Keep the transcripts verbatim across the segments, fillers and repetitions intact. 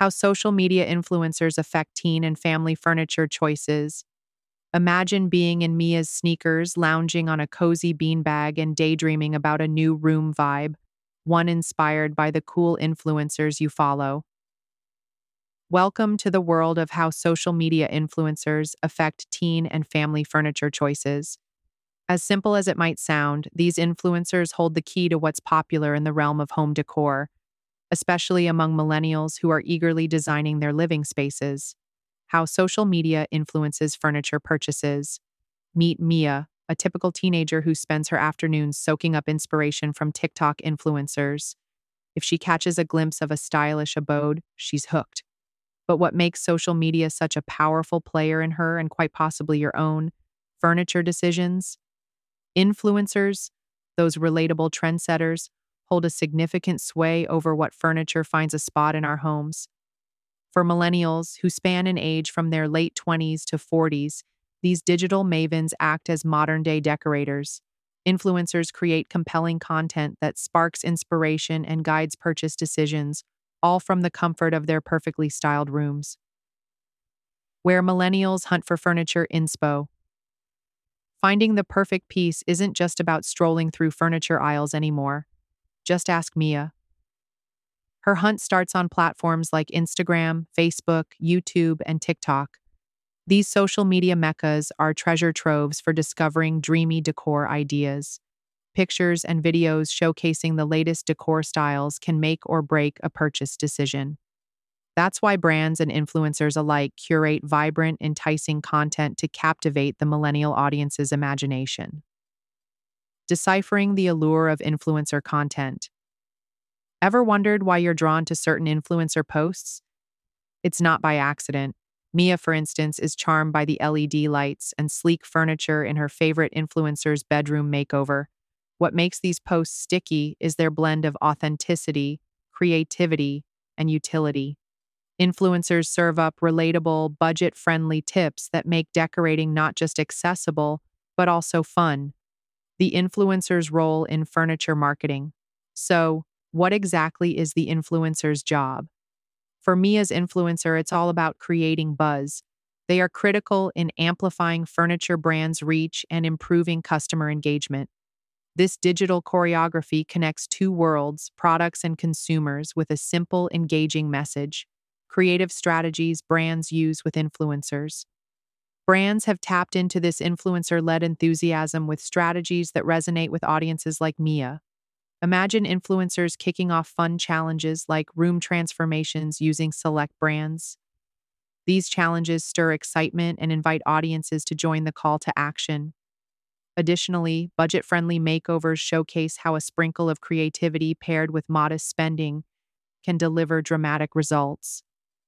How social media influencers affect teen and family furniture choices. Imagine being in Mia's sneakers, lounging on a cozy beanbag and daydreaming about a new room vibe, one inspired by the cool influencers you follow. Welcome to the world of how social media influencers affect teen and family furniture choices. As simple as it might sound, these influencers hold the key to what's popular in the realm of home decor, especially among millennials who are eagerly designing their living spaces. How social media influences furniture purchases. Meet Mia, a typical teenager who spends her afternoons soaking up inspiration from TikTok influencers. If she catches a glimpse of a stylish abode, she's hooked. But what makes social media such a powerful player in her and quite possibly your own furniture decisions? Influencers, those relatable trendsetters, hold a significant sway over what furniture finds a spot in our homes. For millennials, who span in age from their late twenties to forties, these digital mavens act as modern-day decorators. Influencers create compelling content that sparks inspiration and guides purchase decisions, all from the comfort of their perfectly styled rooms. Where millennials hunt for furniture inspo. Finding the perfect piece isn't just about strolling through furniture aisles anymore. Just ask Mia. Her hunt starts on platforms like Instagram, Facebook, YouTube, and TikTok. These social media meccas are treasure troves for discovering dreamy decor ideas. Pictures and videos showcasing the latest decor styles can make or break a purchase decision. That's why brands and influencers alike curate vibrant, enticing content to captivate the millennial audience's imagination. Deciphering the allure of influencer content. Ever wondered why you're drawn to certain influencer posts? It's not by accident. Mia, for instance, is charmed by the L E D lights and sleek furniture in her favorite influencer's bedroom makeover. What makes these posts sticky is their blend of authenticity, creativity, and utility. Influencers serve up relatable, budget-friendly tips that make decorating not just accessible, but also fun. The influencer's role in furniture marketing. So, what exactly is the influencer's job? For me as influencer, it's all about creating buzz. They are critical in amplifying furniture brands' reach and improving customer engagement. This digital choreography connects two worlds, products and consumers, with a simple, engaging message. Creative strategies brands use with influencers. Brands have tapped into this influencer-led enthusiasm with strategies that resonate with audiences like Mia. Imagine influencers kicking off fun challenges like room transformations using select brands. These challenges stir excitement and invite audiences to join the call to action. Additionally, budget-friendly makeovers showcase how a sprinkle of creativity paired with modest spending can deliver dramatic results.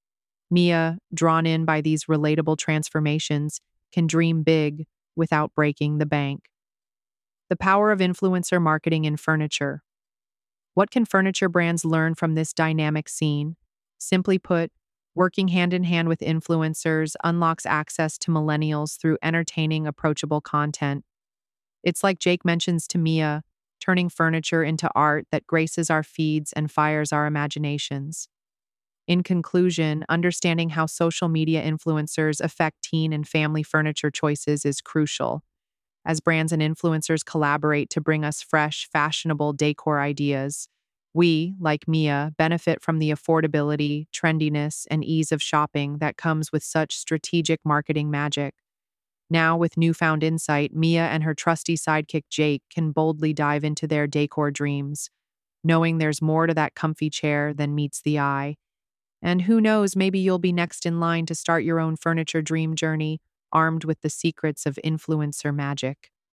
Mia, drawn in by these relatable transformations, can dream big without breaking the bank. The power of influencer marketing in furniture. What can furniture brands learn from this dynamic scene? Simply put, working hand in hand with influencers unlocks access to millennials through entertaining, approachable content. It's like Jake mentions to Mia, turning furniture into art that graces our feeds and fires our imaginations. In conclusion, understanding how social media influencers affect teen and family furniture choices is crucial. As brands and influencers collaborate to bring us fresh, fashionable decor ideas, we, like Mia, benefit from the affordability, trendiness, and ease of shopping that comes with such strategic marketing magic. Now, with newfound insight, Mia and her trusty sidekick Jake can boldly dive into their decor dreams, knowing there's more to that comfy chair than meets the eye. And who knows, maybe you'll be next in line to start your own furniture dream journey, armed with the secrets of influencer magic.